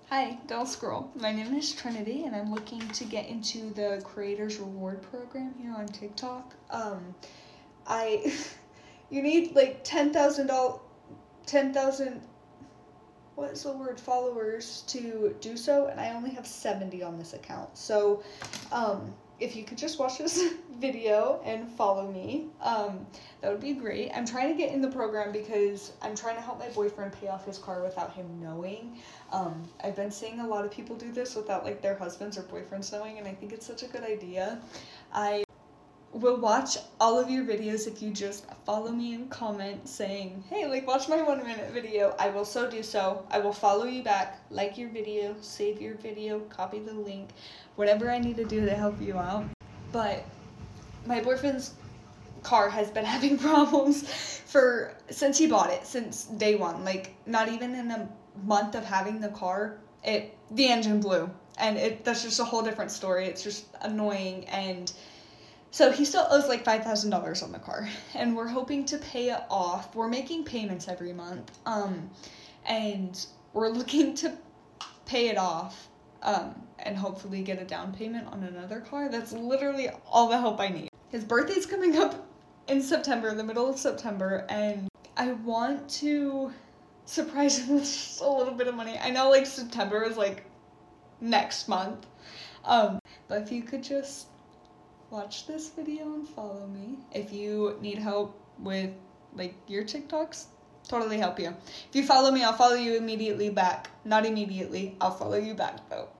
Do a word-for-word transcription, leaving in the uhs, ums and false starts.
Hi, Del Scroll. My name is Trinity, and I'm looking to get into the Creators Reward Program here on TikTok. Um, I, you need like ten thousand dollars, ten thousand, what is the word, followers to do so, and I only have seventy on this account. So, um, if you could just watch this video and follow me, um, that would be great. I'm trying to get in the program because I'm trying to help my boyfriend pay off his car without him knowing. Um, I've been seeing a lot of people do this without like their husbands or boyfriends knowing, and I think it's such a good idea. I will watch all of your videos if you just follow me and comment saying, hey, like watch my one minute video. I will so do so. I will follow you back, like your video, save your video, copy the link, whatever I need to do to help you out. But my boyfriend's car has been having problems for since he bought it, since day one. Like not even in a month of having the car, it the engine blew, and it that's just a whole different story. It's just annoying. And so he still owes like five thousand dollars on the car, and we're hoping to pay it off. We're making payments every month, um, and we're looking to pay it off, um, and hopefully get a down payment on another car. That's literally all the help I need. His birthday's coming up in September, the middle of September, and I want to surprise him with just a little bit of money. I know like September is like next month, um, but if you could just watch this video and follow me. If you need help with like your TikToks, totally help you. If you follow me, I'll follow you immediately back. Not immediately, I'll follow you back though.